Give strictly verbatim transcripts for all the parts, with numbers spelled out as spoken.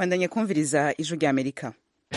bandanye kumviriza ijwi rya Amerika.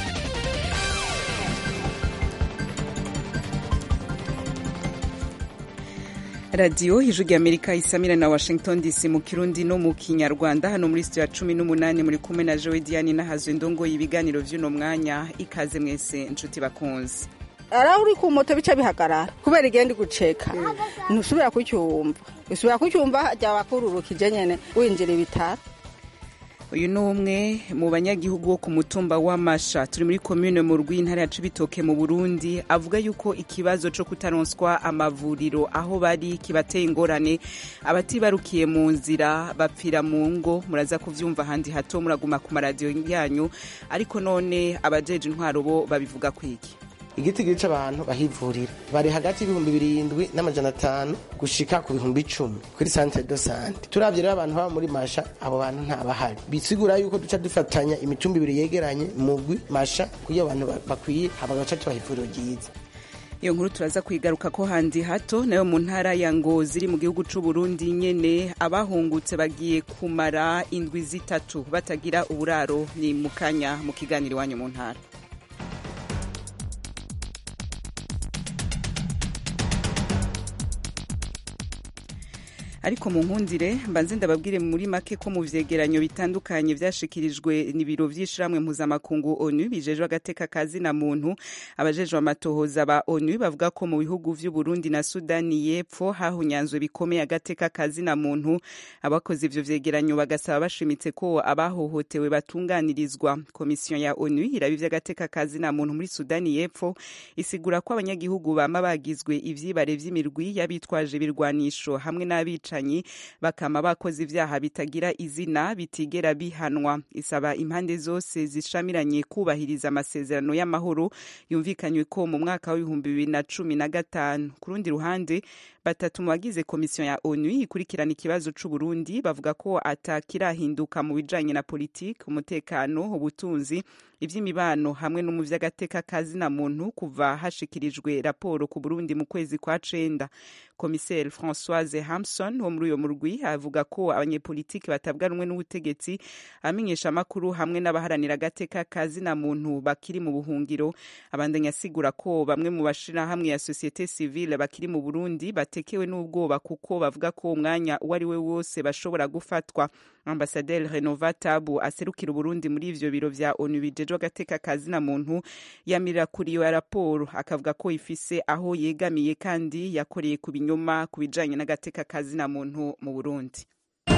Radio ijwi rya Amerika isamira na Washington D C mu Kirundi no mu Kinyarwanda. Hano muri studio ya cumi n'umunani muri kumwe na Joe Diane na Hazwe Ndongo ibiganiro vy'uno mwanya. Ikaze mwese nshuti bakunzi. Ara uri ku moto bica bihagarara kubera igenda guceka ntusubira kucyumva usubira kucyumva jya wakururukije nyene winjira ibitaro. Uyu ni umwe mu banyagihugu wo ku mutumba w'Amasha turi muri commune mu Rwintara ya Cibitoke mu Burundi avuga yuko ikibazo cyo kutaronswa amavuriro aho bari kibateye ingorane, abatibarukiye mu nzira bapfira mu ngo. Muraza kuvyumva handi hato muraguma ku maradio yanyu, ariko none abajeje intwaro bo babivuga kwiki. Igiti gica abantu bahivurira bari hagati y'ibihumbi birindwi n'amajana atanu gushika ku bihumbi icumi kuri centre de santé. Turavye rero abantu baba muri Masha abo bantu nta bahari, bisigura yuko duca dufatanya imitumba ibiri yegeranye mugwi Masha kuyo abantu bakwiye abagaca tubahivuriro ryiza. Iyo nkuru turaza kwigaruka ko handi hato. Nayo mu ntara ya Ngozi iri mu gihugu c'u Burundi nyene abahungutse bagiye kumara indwi zitatu batagira uburaro. Ni mukanya mu kiganiro wanyu mu ntara. Ariko mu nkundire mbanze ndababwire muri make ko mu vyegeranyo bitandukanye vyashikirijwe n'ibiro vy'ishiramwe mpuzamakungu ONU bijejwe agateka kazi na muntu, abajejwe amatohoza ba ONU bavuga ko mu bihugu vy'u Burundi na Sudani y'Epfo hahunyanzwe bikomeye agateka kazi na muntu. Abakoze ivyo vyegeranyo bagasaba bashimitse ko abahohotewe batunganirizwa. Komisiyo ya ONU irabivye agateka kazi na muntu muri Sudani y'Epfo isigura ko abanyagihugu bama bagizwe ivyibare vy'imirwi y'abitwaje birwanisho hamwe n'abica bakama bakoze ivyaha bitagira izina bitigera bihanwa. Isaba impande zose zishamiranye kubahiriza amasezerano y'amahoro yumvikanywe ko mu mwaka wa ibihumbi bibiri na cumi na gatanu. Ku rundi ruhande batatu mu bagize komisiyo ya ONU ikurikirana ikibazo c'u Burundi bavuga ko atakirahinduka mu bijanye na politiki, umutekano, ubutunzi, ivy'imibano hamwe no mu vy'agateka kazi na muntu kuva hashikirijwe raporo ku Burundi mu kwezi kwa cenda. Komiseri Françoise Hamson wo muri uyo murwi avuga ko abanyepolitiki batabwa rumwe n'ubutegetsi, amenyesha makuru hamwe n'abaharanira agateka kazi na muntu bakiri mu buhungiro. Abandanya asigura ko bamwe mu bashira hamwe ya societe civile bakiri mu Burundi batekewe n'ubwoba kuko bavuga ko umwanya uwari we wose bashobora gufatwa. Ambassadeur Renova Tabu aserukira Burundi muri ivyo biro vya ONU bijejwe agateka kazi na muntu yamirira kuri iyo raporo, akavuga ko ifise aho yegamiye kandi yakoreye ku binyoma ku bijanye n'agateka kazi na muntu mu Burundi.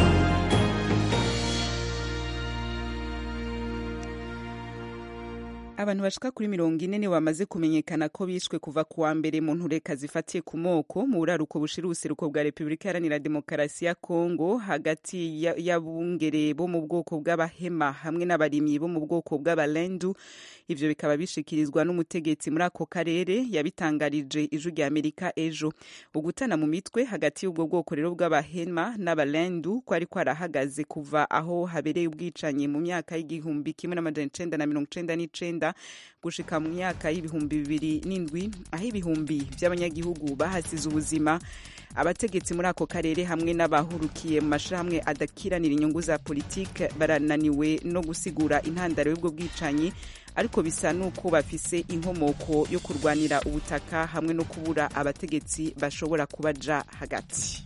Abantu bashika kuri mirongo ine ni bamaze kumenyekana ko bishwe kuva kuwa mbere mu ntureka zifatiye ku moko mu buraruko bushira ubuseruko bwa Republika Iharanira Demokarasi ya Kongo hagati y'abungere bo mu bwoko bw'abahema hamwe n'abarimyi bo mu bwoko bw'abalendu. Ivyo bikaba bishikirizwa n'umutegetsi muri ako karere yabitangarije ijwi rya Amerika ejo. Ugutana mu mitwe hagati y'ubwo bwoko rero bw'abahema n'abalendu ko ari kwarahagaze kuva aho habereye ubwicanyi mu myaka y'igihumbi kimwe n'amajana icenda na mirongo icenda n'icenda gushika mu myaka y'ibihumbi bibiri n'indwi aho ibihumbi by'abanyagihugu bahasize ubuzima. Abategetsi muri ako karere hamwe n'abahurukiye mu mashirahamwe adakiranira inyungu za politike barananiwe no gusigura intandaro y'ubwo bwicanyi, ariko bisa nuko bafise inkomoko yo kurwanira ubutaka hamwe no kubura abategetsi bashobora kubaja hagati.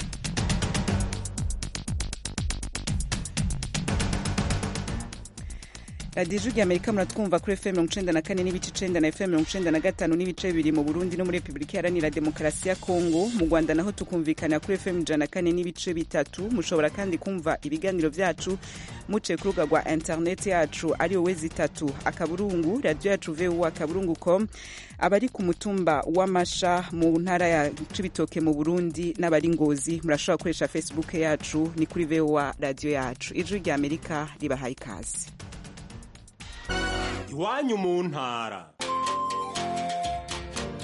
Radio Ijwi rya Amerika muratwumva kuri F M mirongo icenda na kane n'ibice icenda na F M mirongo icenda na gatanu n'ibice bibiri mu Burundi no muri Republika Iharanira Demokarasi ya Kongo. Mu Rwanda naho tukumvikana kuri F M ijana na kane n'ibice bitatu. Mushobora kandi kumva ibiganiro vyacu muce ku rubuga rwa internet yacu ari wowe zitatu akaburungu radio yacu V O A akaburungu com. Abari ku mutumba w'Amasha mu ntara ya Cibitoke mu Burundi n'abari Ngozi murashobora gukoresha Facebook yacu ni kuri V O A radio yacu. Ijwi rya Amerika ribahaye ikaze. Iwanyu mu ntara.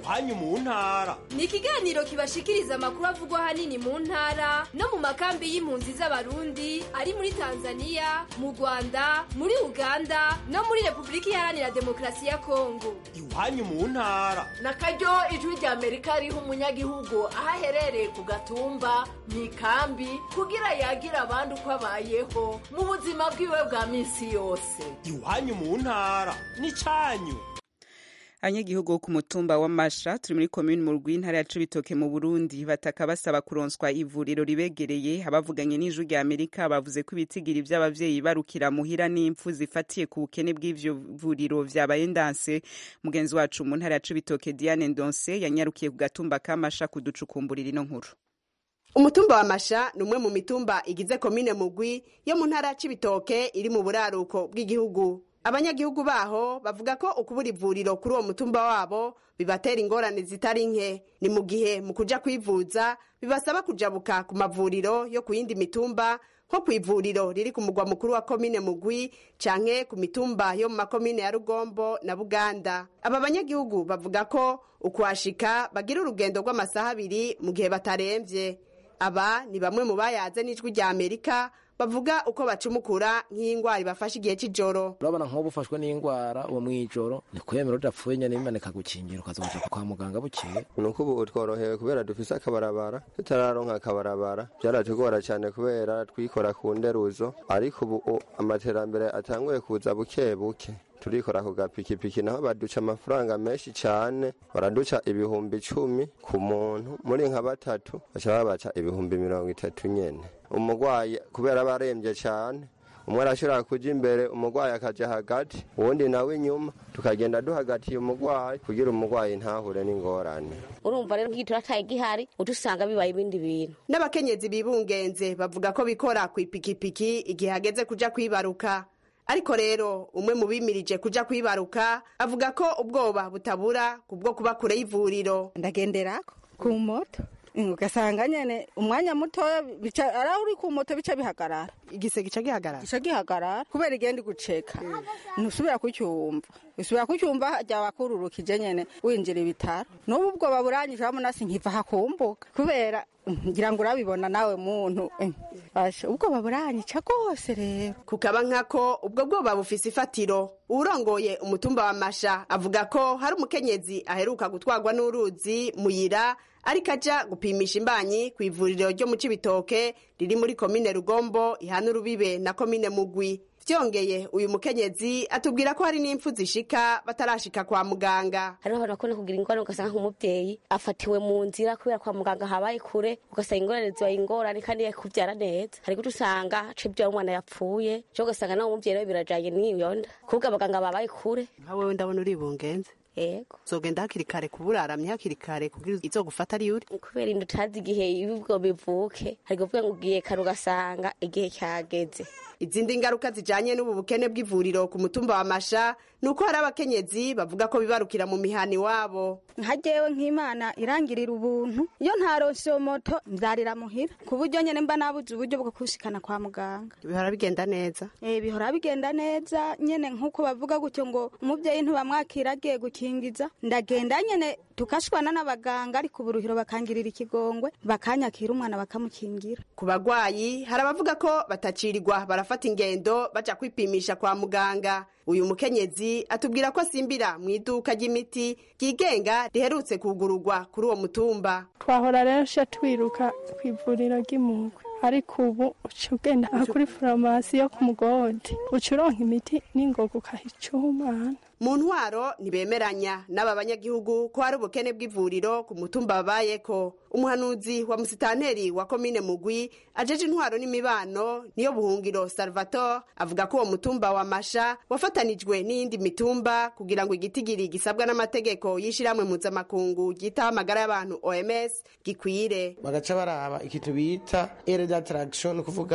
iwanyu mu ntara. Ni ikiganiro kibashikiriza amakuru avugwa hanini mu ntara no mu makambi y'impunzi z'abarundi ari muri Tanzania, mu Rwanda, muri Uganda no muri Republika Iharanira Demokarasi ya Kongo. Iwanyu mu ntara. Nakaryo ijwi rya Amerika riha umunyagihugu aho aherereye ku gatumba mu ikambi kugira yagira abandi uko abayeho mu buzima bwiwe bwa minsi yose. Iwanyu mu ntara ni canyu. Abanyagihugu ku mutumba wa Masha turi muri commune mu rw'intara ya Cibitoke mu Burundi bataka basaba kuronswa ivuriro ribegereye. Abavuganye n'ijwi rya Amerika bavuze ko ibitigiri by'abavyeyi barukira muhira n'impfu zifatiye ku bukene bw'ivyo vuriro vyabaye ndanse. Mugenzi wacu mu ntara ya Cibitoke Diane Ndonse yanyarukiye ku gatumba ka Masha kuducukumburira ino nkuru. Umutumba wa Masha ni umwe mu mitumba igize komine Mugwi yo mu ntara ya Cibitoke iri mu buraruko bw'igihugu. Abanyagihugu baho bavuga ko ukubura ivuriro kuri uwo mutumba wabo bibatera ingorane zitari nke. Ni mu gihe mu kuja kwivuza bibasaba kujabuka ku mavuriro yo ku yindi mitumba nko ku ivuriro riri ku mugwa mukuru wa komine Mugwi canke ku mitumba yo mu makomine ya Rugombo na Buganda. Aba banyagihugu bavuga ko ukuhashika bagira urugendo rw'amasaha abiri mu gihe bataremvye. Aba ni bamwe mu bayaze n'ijwi rya Amerika bavuga uko bacumukura nk'ingwara ibafasha igihe c'ijoro. Urabona nk'ubu ufashwe n'ingwara uwo mwijoro ni kwemera udapfuye nyene Imana ikagukingira ukazoja kwa muganga bukeye. Nuko ubu tworohewe kubera dufise akabarabara, tutararonka akabarabara byaratugora cyane kubera twikora ku nderuzo, ariko ubu amaterambere atanguye kuza buke buke. Turikora ku gapikipiki naho baduca amafaranga menshi cyane, baraduca ibihumbi icumi ku muntu, muri nka batatu baca babaca ibihumbi mirongo itatu nyene. Umugwayi kubera barembye cyane, umwe arashobora kuja imbere umugwayi akaja hagati, uwundi nawe inyuma, tukagenda duhagatiye umugwayi kugira umugwayi ntahure n'ingorane. Urumva rero nk'igitura taye gihari udusanga bibaye ibindi bintu. N'abakenyezi bibungenze bavuga ko bikora ku ipikipiki igihe hageze kuja kwibaruka. Ariko rero umwe mu bimirije kuja kwibaruka avuga ko ubwoba butabura kubwo kuba kure y'ivuriro. Ndagenderako ku moto ugasanga nyene umwanya muto bica ara uri ku moto bica bihagarara, igise gica gihagarara gica gihagarara kubera igenda guceka ntusubira kucyumva usubira kucyumva jya bakururukije nyene winjira ibitaro. N'ubu ubwo baburanyije bamunasi nkiva hakumbuka kubera ngira ngo urabibona nawe muntu asha ubwo baburanyica gose rero kukaba nkako ubwo bwoba bufise ifatiro. Urongoye umutumba wa Masha avuga ko hari umukenyezi aheruka gutwarwa n'uruzi muyira ariko aja gupimisha imbanyi ku ivuriro ryo mu Cibitoke riri muri komine Rugombo ihana urubibe na komine Mugwi. Vyongeye uyu mukenyezi atubwira ko hari n'impfu zishika batarashika kwa muganga. Hari abantu bakunda kugira ingorane ugasanga nk'umuvyeyi afatiwe mu nzira kubera kwa muganga habaye kure, ugasanga ingorane zibaye ingorane kandi yakuvyara neza. Hari gutu usanga cibyo umwana yapfuye, cyo ugasanga nawo umuvyeyi rero birajanye n'iyo nda kubwa abaganga babaye kure. Nkawe ndabona uri bungenze. Ego. Zogenda hakiri kare kuburaramye hakiri kare kugira izo gufata ari yuri. Kubera indu tazi igihe ibibwo bivuke, hari kuvuga ngo ugiye kare ugasanga igihe cyageze. Izindi ngaruka zijanye n'ubu bukene bw'ivuriro ku mutumba wa Masha nuko hari abakenyezi bavuga ko bibarukira mu mihani wabo. Nkajewe nk'Imana irangirira ubuntu iyo ntaronse moto nzarira muhira ku buryo nyene mba nabuze uburyo bwo kushikana kwa muganga. Bihora bigenda neza. Eh bihora bigenda neza nyene nkuko bavuga gutyo ngo umuvyeyi ntibamwakira agiye gukingiza ndagenda nyene tukashwana n'abaganga ariko uburuhiro bakangirira ikigongwe bakanyakira umwana bakamukingira. Ku bagwayi hari abavuga ko batacirirwa barafata ingendo baja kwipimisha kwa muganga. Uyu mukenyezi atubwira ko asimbira mu iduka ry'imiti ryigenga riherutse kugururwa kuri uwo mutumba. Twahora rero sha twiruka kwivuriro ry'Imugwe ariko ubu uca ugenda kuri farumasi yo ku Mugodi uca uronka imiti n'ingoga ukahica umwana. Mu ntwaro ntibemeranya n'aba banyagihugu ko hari ubukene bw'ivuriro ku mutumba babayeko. Umuhanuzi wa musitanteri wa komine Mugwi ajeje intwaro n'imibano niyo buhungiro Salvatore avuga ko uwo mutumba wa Masha wafatanijwe n'indi mitumba kugira ngo igitigiri gisabwa n'amategeko yishiramwe mpuzamakungu gitaha amagara y'abantu O M S gikwire. Bagaca baraba ikitu bita area d'attraction kuvuga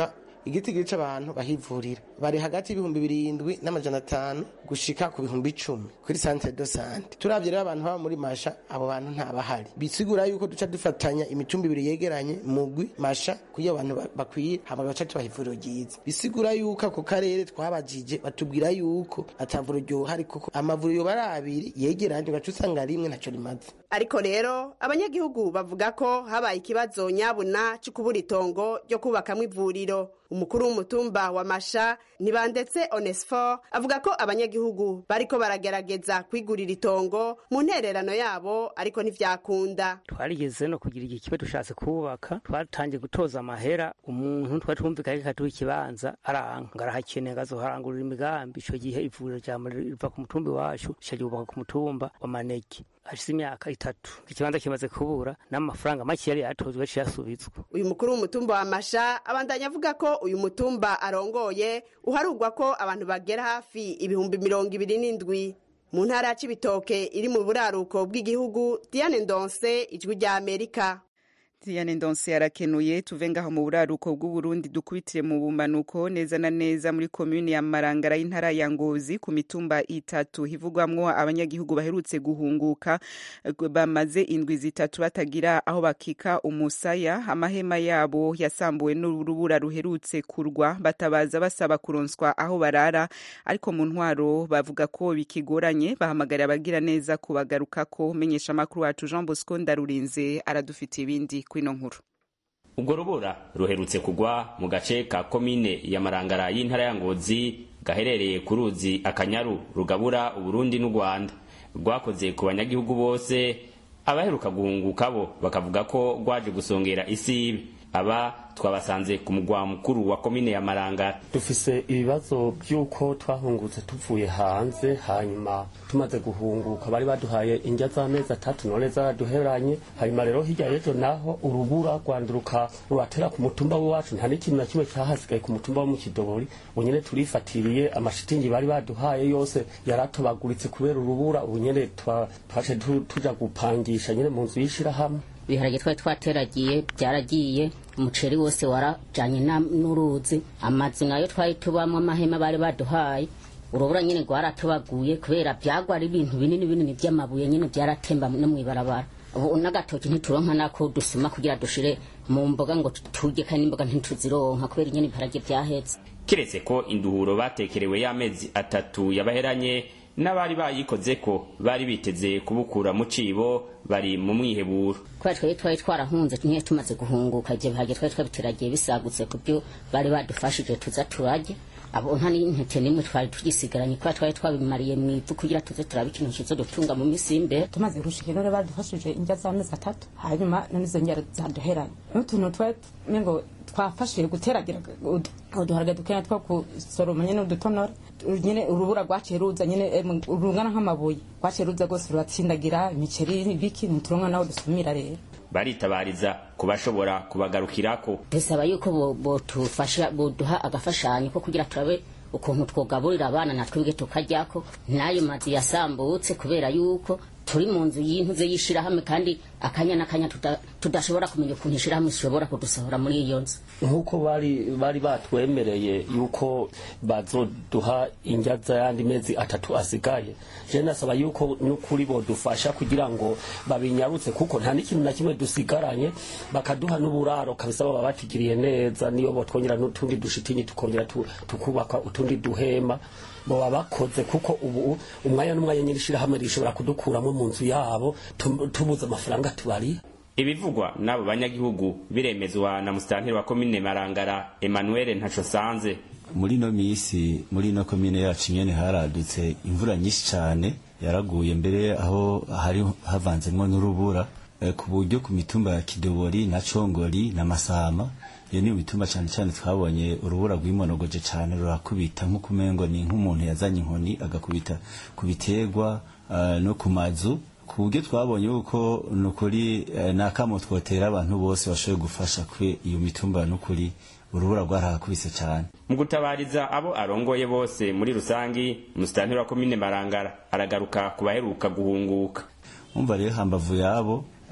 igitigiri c'abantu bahivurira bari hagati y'ibihumbi birindwi n'amajana atanu gushika ku bihumbi icumi kuri centre de santé. Turavye rero abantu baba muri Masha, abo bantu ntabahari, bisigura yuko duca dufatanya imitumba ibiri yegeranye mugwi Masha kugira abantu bakwiye hama baca tubahivuriro ryiza. Bisigura yuko ku karere twabajije batubwira yuko atavuriro ryohari kuko amavuriro bari abiri yegeranye ugaca usanga rimwe ntaco rimaze. Ariko rero abanyagihugu bavuga ko habaye ikibazo nyabuna cyo kubura itongo ryo kubakamwo ivuriro. Umukuru w'umutumba wa Masha Nibandetse Onesphore avuga ko abanyagihugu bariko baragerageza kwigurira itongo mu ntererano yabo ariko ntivyakunda. Twarigeze no kugira iki kibe dushatse kubaka, twatangiye gutoza amahera, umuntu twari twumvikanye katuha ikibanza aranga ngarahakeneye gazoharangurira imigambi. Ico gihe ivuriro rya riva ku mutumba wacu cyagubaka ku mutumba wa Maneki. Hashize imyaka itatu ikibanza kimaze kubura n'amafaranga make yari yatozwe cyasubizwa. Uyu mukuru w'umutumba wa Masha abandanya avuga ko uyu mutumba arongoye uharugwa ko abantu bagera hafi ibihumbi mirongo ibiri n'indwi. Mu ntara ya Cibitoke iri mu buraruko bw'igihugu, Diane Ndonse, Ijwi rya Amerika. Diane Ndonse yarakenuye. Tuve ngaho mu buraruko bw'Uburundi dukubitire mu bumanuko neza na neza muri komune ya Marangara y'intara ya Ngozi ku mitumba itatu hivugwamwo abanyagihugu baherutse guhunguka bamaze indwi zitatu batagira aho bakika umusaya. Amahema yabo yasambuwe n'urubura ruherutse kurwa, batabaza basaba kuronswa aho barara, ariko mu ntwaro bavuga ko bikigoranye. Bahamagarira abagira neza kubagarukako. Menyesha makuru wacu Jean Bosco Ndarurinze aradufitiye ibindi kwino nkuru. Ubwo rubura ruherutse kugwa mu gace ka komine ya Marangara y'intara ya Ngozi gaherereye ku ruzi Akanyaru rugabura Uburundi n'u Rwanda. Rwakoze ku banyagihugu bose, abaheruka guhunguka bo bakavuga ko rwaje gusongera isibe. Aba twabasanze ku mugwa mukuru wa komine ya Marangara. Dufise ibibazo by'uko twahungutse tuvuye hanze, hanyuma tumaze guhunguka bari baduhaye indya z'amezi atatu none zaraduheranye. Hanyuma rero hirya y'ejo naho urubura rwanduruka ruratera ku mutumba wacu, nta n'ikintu na kimwe cyahasigaye ku mutumba wo mu Kidobori. Unyene turifatiriye amashitingi bari baduhaye yose yaratobaguritse kubera urubura. Unyene twaje tuja gupangisha nyene mu nzu y'ishirahamwe. Biharage twari twateragiye byaragiye, umuceri wose warajanye n'uruzi, amazi nayo twari tubamwe amahema bari baduhaye. Urubura nyene rwaratobaguye kubera byagwa ari ibintu binini binini by'amabuye nyene byaratemba no mwibarabara. Ubu n'agatoki ntituronka nako dusuma kugira dushire mu mboga ngo turye, kandi imboga ntituzironka kubera nyene biharage byahetse. Kiretse ko induhuro batekerewe y'amezi atatu yabaheranye, n'abari bayikoze ko bari biteze kubukura mu cibo bari mu mwiheburo. Kwa twe twari twarahunze tunye tumaze guhunguka je bahage twari twabiteragiye bisagutse kubyo bari badufashije tuza turaje. Abo nta n'intete nimwe twari tugisigaranye kwa twari twabimariye mu ivu kugira tuze turabikintu kizo dutunga mu misimbe. Tumaze gushikira none badufashije injya z'amezi atatu, hanyuma none izo njya zaduheranye. N'utuntu twari mengo twafashije guteragira uduharage dukena two kusoroma nyene udutonora nyene. Urubura rwaciye ruza nyene urungana nk'amabuye, rwaciye ruza gose ruratsindagira imiceri n'ibiki muturonka naho dusumira. Rero baritabariza kubashobora kubagarukirako. Dusaba yuko botufasha boduha agafashanyo ko kugira turabe ukuntu twogaburira abana natwe bige tukaryako. Nayo mazi yasambutse kubera yuko turi mu nzu y'intuze yishirahamwe, kandi akanya nakanya tudashobora kumenya ukuntu ishirahamwe ishobora kudusohora muri iyo nzu. Nkuko bari bari batwemereye yuko bazoduha indya z'ayandi mezi atatu asigaye, je nasaba yuko n'ukuri bodufasha kugira ngo babinyarutse, kuko nta n'ikintu na kimwe dusigaranye, bakaduha n'uburaro kabisa baba batigiriye neza. Niyo botwongera n'utundi dushitinyi tukongera tukubaka utundi duhema bo babakoze, kuko ubu umwanya n'umwanya nyirishirahamwe rishobora kudukuramo mu nzu yabo tubuza amafaranga tubari. Ibivugwa n'abo banyagihugu biremezwa na musitanteri wa komine Marangara Emmanuel Ntacosanze. Muri no misi muri no komine yacu nyene haradutse imvura nyinshi cyane, yaraguye mbere aho hari havanzemo n'urubura e, ku buryo ku mitumba ya Kidobori na Congori na Masama. Iyo ni mitumba cyane cyane twabonye urubura rw'imonogoje cyane rurakubita nko kumengo ni nk'umuntu yazanye inkoni agakubita kubitegwa uh, no ku mazu, ku buryo twabonye uko nukuri uh, nakamo twotera abantu bose bashoboye gufasha kwe iyo mitumba nukuri urubura rwarakubise cyane. Mu gutabariza abo arongoye bose muri rusangi, musitanteri wa komine Marangara aragaruka kubaheruka guhunguka. Umva rero hambavu yabo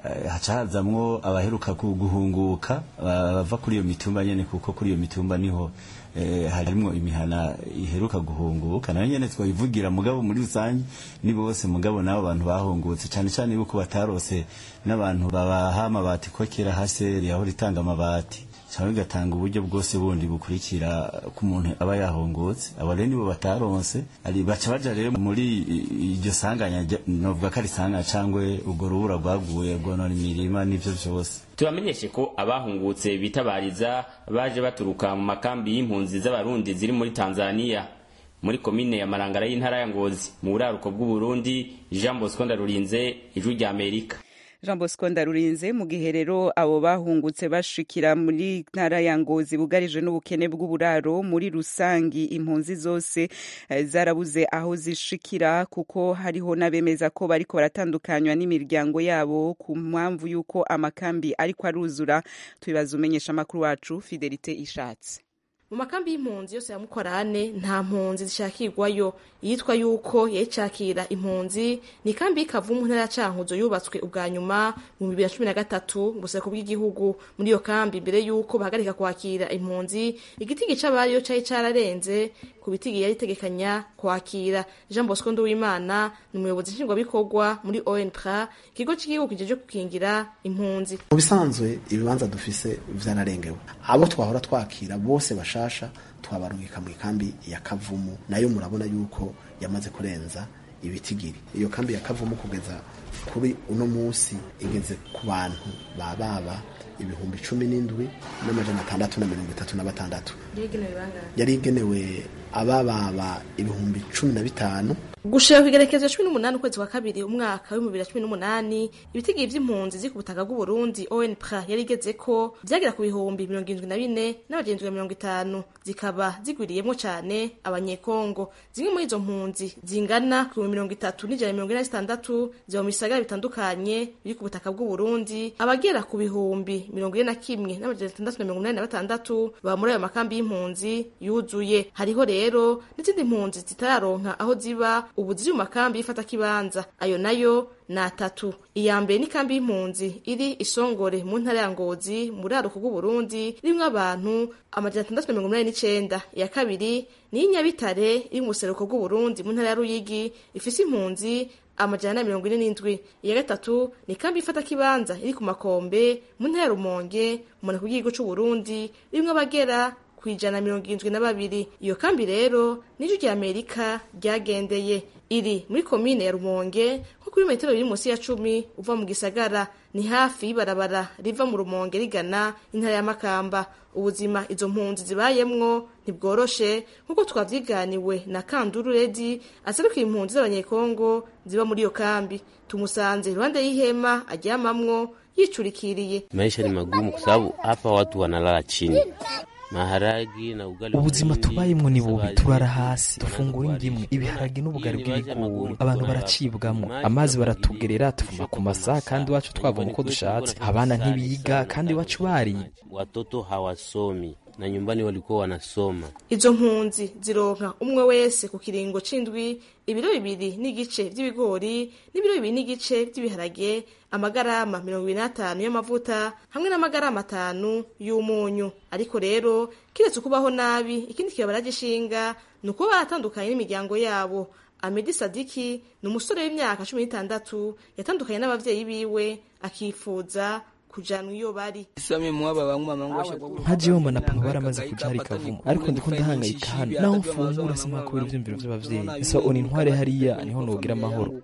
haca hazamwo abaheruka guhunguka bava kuri iyo mitumba nyene kuko kuri iyo mitumba niho eh, harimwo imihana iheruka guhunguka nayo nyene twayivugira mugabo muri rusange ni bose mugabo nabo abantu bahungutse cyane cyane yuko batarose n'abantu babaha amabati kokera haseri aho ritanga amabati cyangwa gatanga uburyo bwose bundi bukurikira ku muntu aba yahungutse abo rero nibo bataronse ari baca baja rero muri iryo sanganya novuga ko ari sanga cangwe ubwo rubura rwaguye rwonona imirima n'ivyo vyose. Tubamenyeshe ko abahungutse bitabariza baje baturuka mu makambi y'impunzi z'abarundi ziri muri Tanzania muri komine ya Marangara y'intara ya Ngozi mu buraruko bw'u Burundi. Jean Bosco Ndarurinze, Ijwi rya Amerika. Jean Bosco Ndarurinze, mu gihe rero abo bahungutse bashikira muri ntara ya Ngozi bugarije n'ubukene bw'uburaro muri rusangi, impunzi zose eh, zarabuze aho zishikira kuko hariho nabemeza ko bariko baratandukanywa n'imiryango yabo ku mpamvu yuko amakambi ariko aruzura. Tubibaza umenyesha makuru wacu Fidelite Ishatse. Mu makambi y'impunzi yose ya Mukorane nta mpunzi zishakirwayo, yitwa yuko yecakira impunzi ni kambi y'Ikavumu ntara ya Cankuzo yubatswe ubwa nyuma mu bibiri na cumi na gatatu buseko bw'igihugu. Muri iyo kambi mbere yuko bahagarika kwakira impunzi igitigi c'abayo cari cararenze ku bitigi yari tegekanya kwakira. Jean Bosco Nduwimana ni umuyobozi nshingwabikorwa muri O N P R, ikigo cy'igihugu kijeje kukingira impunzi. Mu bisanzwe ibibanza dufise vyararengewe, abo twahora twakira bose basha twabarungika mu kambi ya Kavumu, nayo murabona yuko yamaze kurenza ibitigiri. Iyo kambi ya Kavumu kugeza kuri uno munsi igeze ku bantu bababa ibihumbi cumi n'indwi n'amajana atandatu na mirongo itatu na batandatu. Yari igenewe abababa ibihumbi cumi na bitanu. Gushira kwigerekezo cumi n'umunani ukwezi kwa kabiri umwaka wa bibiri na cumi n'umunani ibitigi vy'impunzi ziri ku butaka bw'u Burundi O N P R yari igeze ko vyagera ku bihumbi mirongo irindwi na bine n'abagenzi mirongo itanu, zikaba zigwiriyemwo cane abanyekongo. Zimwe muri izo mpunzi zingana ku mirongo itatu n'ijana mirongo ine na zitandatu ziba mu bisagara bitandukanye biri ku butaka bw'u Burundi. Abagera ku bihumbi mirongo ine na kimwe n'abagenzi atandatu na mirongo inani na batandatu baba muri ayo makambi y'impunzi yuzuye. Hariho rero n'izindi mpunzi zitararonka aho ziba ubu ziri mu makambi y'ifata kibanza, ayo nayo na atatu. Iya mbere ni kambi y'impunzi iri Isongore mu ntara ya Ngozi mu buraruko bw'u Burundi rimwe abantu amajana atandatu na mirongo inani n'icenda. Iya kabiri ni Nyabitare iri mu buseruko bw'u Burundi mu ntara ya Ruyigi ifise impunzi amajana na mirongo ine n'indwi. Iya gatatu ni kambi y'ifata kibanza iri ku Makombe mu ntara ya Rumonge mu ntara y'igihugu c'u Burundi rimwe abagera kwijana mirongo irindwi na babiri. Iyo kambi rero n'Ijwi rya Amerika ryagendeye, iri muri komine ya Rumonge nko kuri metero biri munsi ya cumi uva mu gisagara, ni hafi y'ibarabara riva mu Rumonge rigana intara ya Makamba. Ubuzima izo mpunzi zibayemwo ntibworoshe nkuko twavyiganiwe na Kanduru Redi aserukira impunzi z'abanyekongo ziba muri iyo kambi. Tumusanze iruhande y'ihema aryamamwo yicurikiriye. Maisha ni magumu kwa sababu hapa watu wanalala chini. Maharagi na ugali. Ubuzima tubayemwo ni bubi, turara hasi, dufungura indimwe, ibiharagi n'ubugari bw'ibigori. Abantu baracibwamwo, amazi baratugerera, tuvuma ku masaha kandi wacu twavoma uko dushatse. Abana ntibiga kandi wacu bari. Watoto hawasomi na nyumbani walikuwa wanasoma. Izo mpunzi zironka umwe wese ku kiringo c'indwi ibiro bibiri n'igice vy'ibigori n'ibiro bibiri n'igice vy'ibiharage, amagarama mirongo ibiri n'atanu y'amavuta hamwe n'amagarama atanu y'umunyu. Ariko rero kiretse kubaho nabi, ikindi kibabara gishinga nuko baratandukanye n'imiryango yabo. Amedi Sadiki ni umusore w'imyaka cumi n'itandatu yatandukanye n'abavyeyi biwe akifuza kujanwa iyo bari. Nka jewe mbona papa baramaze kuja hari Kavumu, ariko ndiko ndahangayika hano naho mfungura simpa kubera ivyumviro vy'abavyeyi. So oni ntware hariya niho nogira amahoro.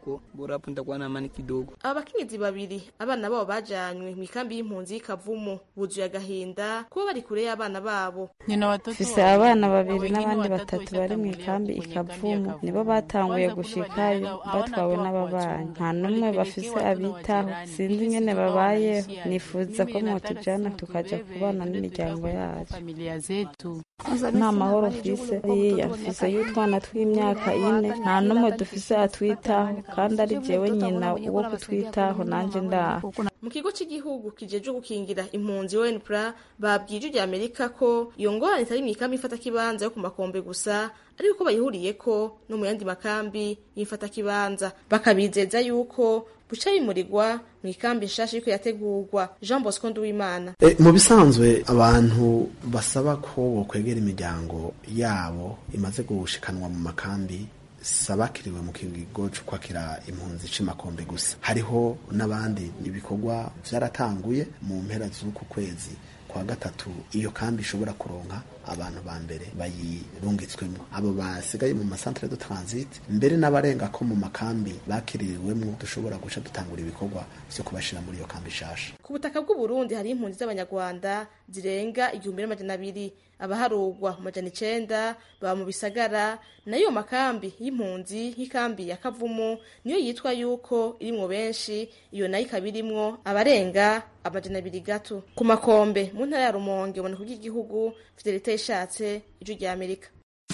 Abakenyezi babiri abana babo bajanywe mu kambi y'impunzi y'Ikavumu buzuye agahinda kuba bari kure y'abana babo. Fise abana babiri n'abandi batatu bari mu kambi Ikavumu, nibo batanguye gushikayo batwawe n'ababanyi. Nta numwe bafise abitaho, sinzi ingene babayeho. Nifuza ko mwotujana tukaja kubana n'imiryango yacu. Nta mahoro fise iya fise y'utwana tw'imyaka ine, nta numwe dufise atwitaho kandi ari jewe nyina uwo kutwitaho nanje ndaho. Mu kigo cy'igihugu kijeje gukingira impunzi O N P R babwije Ijwi rya Amerika ko iyo ngorane itari mu kambi ifata kibanza yo ku Makombe gusa, ariko bayihuriyeko no mu yandi makambi y'ifata kibanza. Bakabizeza yuko buca bimurirwa mu ikambi nshasha iriko yategurwa. Jean Bosco Nduwimana: e, mu bisanzwe abantu basaba ko bokwegera imiryango yabo imaze gushikanwa mu makambi sabakiriwe mu kigo cyo kwakira impunzi cimakombe gusa. Hariho n'abandi ibikorwa vyaratanguye mu mpera z'uku kwezi kwa gatatu iyo kambi ishobora kuronka abantu ba mbere bayirungitswemo. Abo basigaye mu masantre de transit mbere n'abarenga ko mu makambi bakiriwemo dushobora guca dutangura ibikorwa byo kubashira muri iyo kambi shasha. Ku butaka bw'u Burundi hari impunzi z'abanyarwanda zirenga igihumbi n'amajana abiri. Abaharugwa amajana icenda baba mu bisagara, nayo makambi y'impunzi nk'ikambi ya Kavumu niyo yitwa yuko irimwo benshi, iyo nayo ikabirimwo abarenga amajana abiri gato. Ku makombe mu ntara ya Rumonge ubona kugira igihugu Fidelite Ishatse, Ijwi rya Amerika.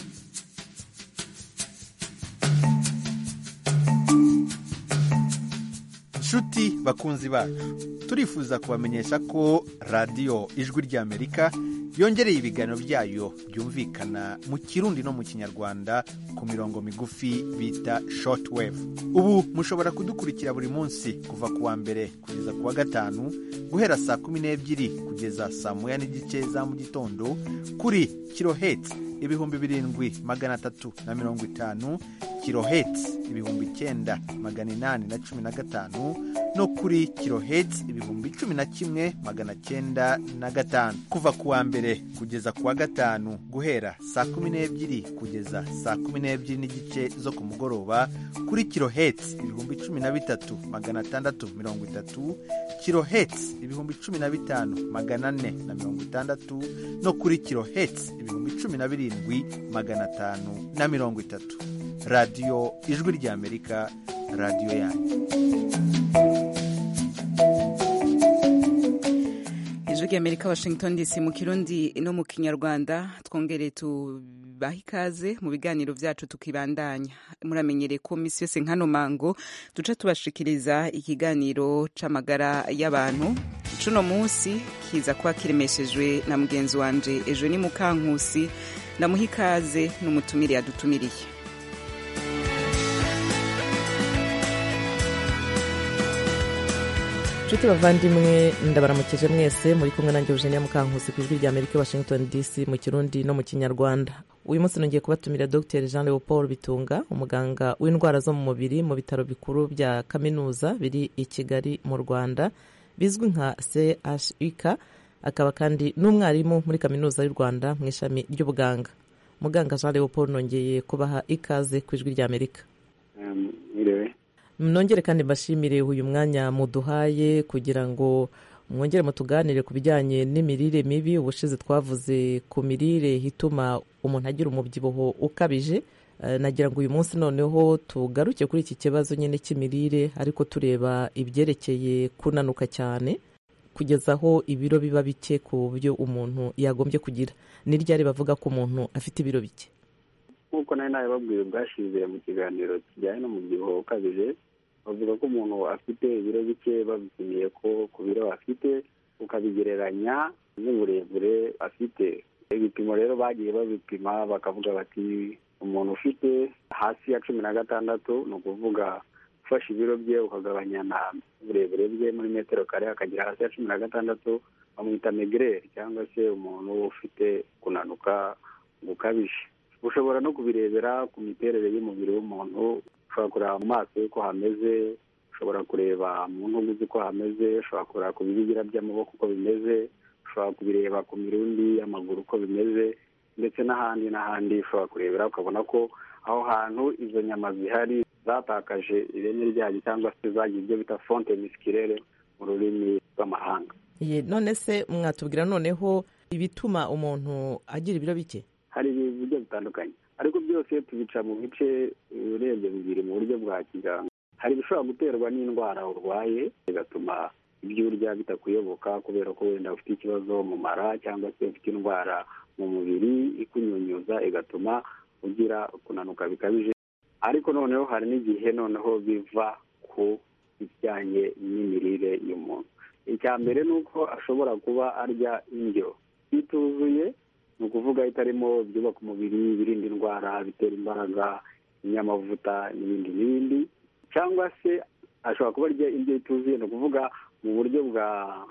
Shuti bakunzi bacu, turifuza kubamenyesha ko radio Ijwi rya Amerika yongereye ibiganiro byayo byumvikana mu Kirundi no mu Kinyarwanda ku mirongo migufi bita shortwave. Ubu mushobora kudukurikira buri munsi kuva kuwa mbere kugeza kuwa gatanu guhera saa kumi n'ebyiri kugeza saa moya n'igice za mu gitondo kuri kilohertz ibihumbi birindwi magana atatu na mirongo itanu, kilohertz ibihumbi icyenda magana inani na cumi na gatanu no kuri kilohertz ibihumbi cumi na kimwe magana cyenda na gatanu. Kuva kuwa mbere kugeza kuwa gatanu guhera saa kumi n'ebyiri kugeza saa kumi n'ebyiri n'igice zo ku mugoroba kuri kilohertz ibihumbi cumi na bitatu magana atandatu mirongo itatu, kilohertz ibihumbi cumi na bitanu magana ane na mirongo itandatu no kuri kilohertz ibihumbi cumi na birindwi magana atanu na mirongo itatu. Radio Ijwi rya Amerika, radio yanyu. Ijwi rya Amerika, Washington D C, mu Kirundi no mu Kinyarwanda. Twongere tubaha ikaze mu biganiro vyacu tukibandanya. Muramenyere ko misi yose nkano mango duca tubashikiriza ikiganiro c'amagara y'abantu. Cuno munsi kiza kuba kiremeshejwe na mugenzi wanje Ejo ni Mukankusi. Ndamuha ikaze n'umutumire yadutumiriye. Nshuti bavandimwe, ndabaramukije mwese, muri kumwe nanjye Eugenia Mukankusi ku Ijwi rya Amerika, Washington D C, mu Kirundi no mu Kinyarwanda. Uyu munsi nongeye kubatumira Docteur Jean Leopold Bitunga, umuganga w'indwara zo mu mubiri mu bitaro bikuru bya kaminuza biri i Kigali mu Rwanda bizwi nka C H U K, akaba kandi n'umwarimu muri kaminuza y'u Rwanda mu ishami ry'ubuganga. Muganga Jean Leopold, nongeye kubaha ikaze ku Ijwi rya Amerika. Um, Mnongere kandi mbashimire uyu mwanya muduhaye kugira ngo mwongere mutuganire ku bijyanye n'imirire mibi. Ubushize twavuze ku mirire hituma umuntu agira umubyibuho ukabije. Uh, nagira ngo uyu munsi noneho tugaruke kuri iki kibazo nyine cy'imirire, ariko tureba ibyerekeye kunanuka cyane kugeza aho ibiro biba bike ku buryo umuntu yagombye kugira. Ni ryari bavuga ko umuntu afite ibiro bike? Nkuko nari nababwiye bwashize mu kiganiro kijyanye n'umubyibuho ukabije, bavuga ko umuntu afite ibiro bike babipimiye ko ku biro afite ukabigereranya n'uburebure afite. Ibipimo rero bagiye babipima bakavuga bati umuntu ufite hasi ya cumi na gatandatu, ni ukuvuga ufashe ibiro bye ukagabanya na uburebure bwe muri metero kare akagira hasi ya cumi na gatandatu, bamwita maigre cyangwa se umuntu ufite kunanuka gukabije. Ushobora no kubirebera ku miterere y'umubiri w'umuntu, ushobora kureba mu maso uko hameze, ushobora kureba mu ntugu uko hameze, ushobora kureba ku bibigira by'amaboko uko bimeze, ushobora kubireba ku mirundi y'amaguru uko bimeze, ndetse n'ahandi n'ahandi ushobora kurebera ukabona ko aho hantu izo nyama zihari zatakaje ireme ryayo cyangwa se zagiye ibyo bita fonte musculaire mu rurimi rw'amahanga. Ye, none se mwatubwira noneho ibituma umuntu agira ibiro bike? Hari uburyo butandukanye, ariko byose tubica mu bice urebye bibiri mu buryo bwa kiganga. Hari ibishobora guterwa n'indwara urwaye bigatuma ibyo urya bitakuyoboka kubera ko wenda ufite ikibazo mu mara cyangwa se ufite indwara mu mubiri ikunyunyuza igatuma ugira kunanuka bikabije. Ariko noneho hari n'igihe noneho biva ku bijyanye n'imirire y'umuntu. Icya mbere ni uko ashobora kuba arya indyo ituzuye, ni ukuvuga itarimo ibyubaka umubiri, ibirinda indwara, bitera imbaraga, inyamavuta n'ibindi n'ibindi, cyangwa se ashobora kuba arya indyo ituzuye, ni ukuvuga mu buryo bwa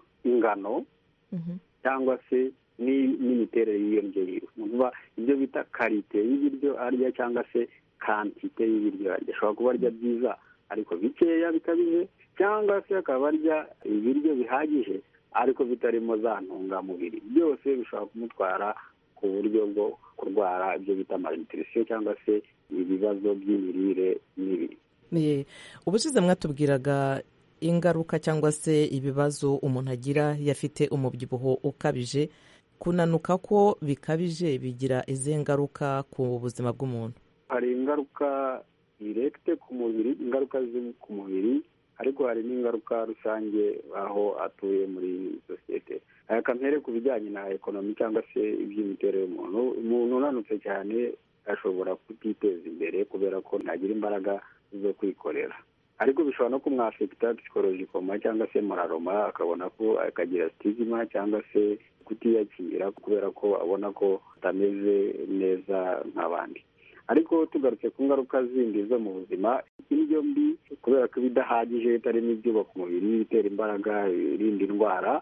ingano cyangwa se n'imiterere y'iyo ndyo yiwe, ni ukuvuga ibyo bita karite y'ibiryo arya cyangwa se kantite y'ibiryo arya. Ashobora kuba arya byiza ariko bikeya bikabije, cyangwa se akaba arya ibiryo bihagije ariko bitarimo za ntungamubiri. Byose bishobora kumutwara ku buryo bwo kurwara ibyo bita malnutrition cyangwa se ibibazo by'imirire mibi. Ubushize mwatubwiraga ingaruka cyangwa se ibibazo umuntu agira iyo afite umubyibuho ukabije. Kunanuka ko bikabije bigira izihe ngaruka ku buzima bw'umuntu? Hari ingaruka direkte ku mubiri, ingaruka ziri ku mubiri, ariko hari n'ingaruka rusange aho atuye muri sosiyete. Akampere ku bijyanye na ekonomi cyangwa se iby'imiterere y'umuntu, umuntu unanutse cyane ashobora kutiteza imbere kubera ko ntagira imbaraga zo kwikorera, ariko bishobora no kumwafekita psikologikoma cyangwa se moraloma, akabona ko akagira stigma cyangwa se kutiyakira kubera ko abona ko atameze neza nk'abandi. Ariko tugarutse ku ngaruka zindi zo mu buzima, indyo mbi kubera ko ibidahagije itarimo ibyubaka umubiri, bitera imbaraga, irinda indwara,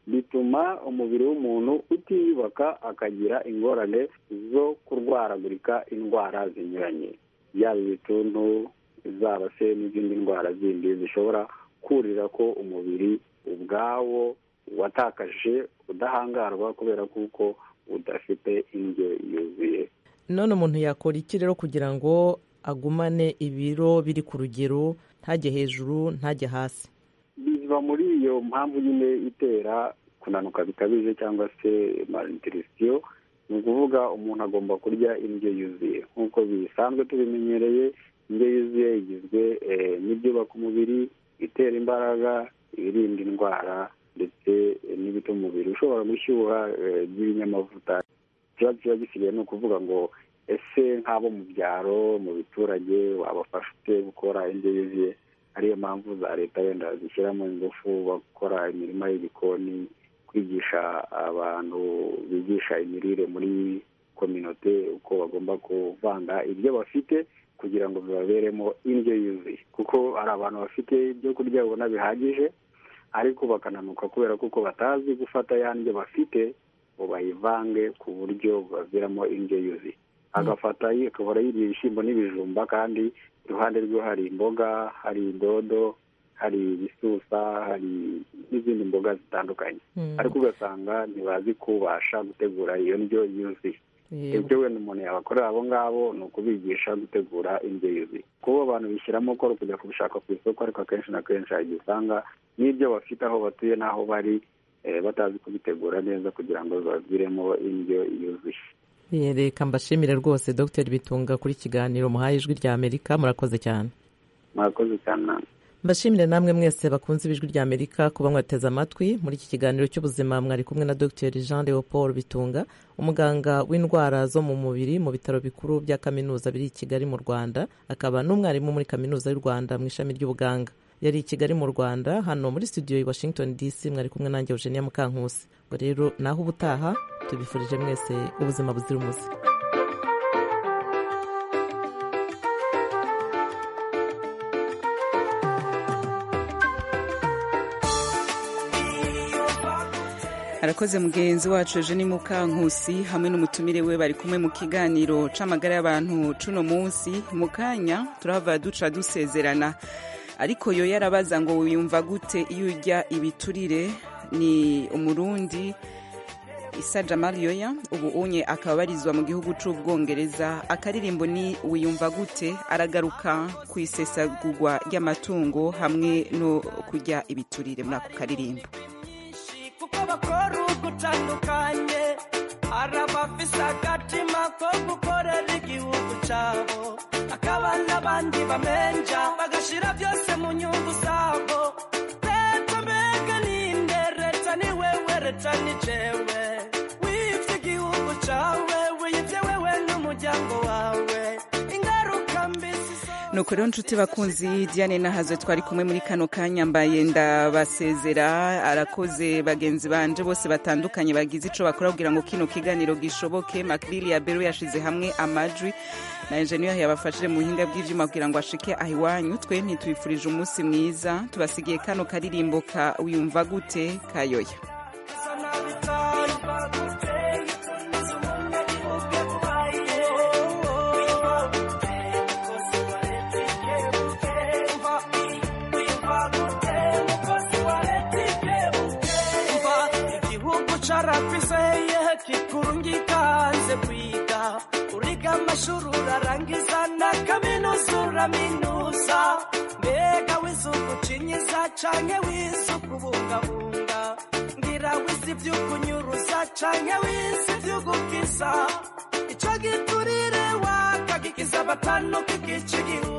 bituma umubiri w'umuntu utiyubaka akagira ingorane zo kurwaragurika indwara zinyuranye, yaba ibituntu, zaba se n'izindi ndwara zindi zishobora kurira ko umubiri ubwawo watakaje udahangarwa kubera kuko udafite indyo yuzuye. None umuntu yakora iki rero kugira ngo agumane ibiro biri ku rugero, ntajye hejuru ntajye hasi? Biva muri iyo mpamvu nyine itera kunanuka bikabije cyangwa se malnutrition. Ni ukuvuga umuntu agomba kurya indyo yuzuye nk'uko bisanzwe tubimenyereye. Indyo yuzuye igizwe n'ibyubaka umubiri, itera imbaraga, ibirinda indwara ndetse n'ibituma umubiri ushobora gushyuha by'ibinyamavuta. Ikibazo kiba gisigaye ni ukuvuga ngo ese nk'abo mu byaro, mu biturage, wabafasha ute gukora indyo yuzuye? Ariyo mpamvu za leta wenda zishyiramo ingufu bakora imirima y'ibikoni, kwigisha abantu bigisha imirire muri kominote uko bagomba kuvanga ibyo bafite kugira ngo bibaberemo indyo yuzuye, kuko hari abantu bafite ibyo kurya ubona bihagije ariko bakananuka kubera kuko batazi gufata ya ndyo bafite ngo bayivange ku buryo baviramo indyo yuzuye. Agafata akabora yiriye ibishyimbo n'ibijumba kandi iruhande rwe hari imboga, hari idodo, hari ibisusa, hari n'izindi mboga zitandukanye, ariko ugasanga ntibazi kubasha gutegura iyo ndyo yuzuye. Ibyo wenda umuntu yabakorera abo ngabo ni ukubigisha gutegura indyo yuzuye, kuko abantu bishyiramo ko kujya kubishaka ku isoko, ariko akenshi na kenshi hari usanga n'ibyo bafite aho batuye n'aho bari batazi kubitegura neza kugira ngo baviremo indyo yuzuye. Reka mbashimire rwose Dr Bitunga kuri kiganiro muhaye Ijwi rya Amerika. Murakoze cyane. Murakoze cyane. Mbashimire namwe mwese bakunze Ijwi rya Amerika kuba mwateze amatwi muri iki kiganiro cy'ubuzima. Mwari kumwe na Dr Jean Leopold Bitunga, umuganga w'indwara zo mu mubiri mu bitaro bikuru bya kaminuza biri i Kigali mu Rwanda, akaba n'umwarimu muri kaminuza y'u Rwanda mu ishami ry'ubuganga. Yari i Kigali mu Rwanda, hano muri studio i Washington D C mwari kumwe nanjye Eugenia Mukankusi. Ngo rero naho ubutaha tubifurije mwese ubuzima buzira umuze. Arakoze mugenzi wacu Eugenie Mukankusi hamwe n'umutumire we bari kumwe mu kiganiro c'amagara y'abantu cuno munsi. Mu kanya turava duca dusezerana, ariko yo yarabaza ngo wiyumva gute iyo urya ibiturire. Ni umurundi Isa Jamal Yoya, ubu unye akabarizwa mu gihugu c'Ubwongereza. Akaririmbo ni wiyumva gute, aragaruka ku isesagurwa ry'amatungo hamwe no kurya ibiturire muri ako karirimbo. Bakora ugutandukanye, hari abafise agatima ko gukorera igihugu cabo, akaba n'abandi bamenja bagashira byose mu nyungu zabo. Leta mbega ninde? Leta ni wewe, leta ni jewe. Wivye igihugu cawe, wivye wewe n'umuryango wawe. Ingaruka mbisi nuko rero nshuti bakunzi Diane Nahazo twari kumwe muri kano kanya mbaye ndabasezera arakoze bagenzi banje bose batandukanye bagize ico bakora kugira ngo kino kiganiro gishoboke Makbili ya Bero yashize hamwe amajwi na engineer yabafashije mu buhinga bw'ivyuma kugira ngo ashike ahiwanyu twe ntitwifurije umunsi mwiza tubasigiye kano karirimbo ka uyumva gute kayoya Charafiseye kikurungikaze kwiga uriga amashuri urarangiza na kaminuza uraminuza mbega wisukucinyiza canke wisukubungabunga ngira wisi vyukunyuruza canke wisi vyugukisa ico giturire wakagikiza batanu kikici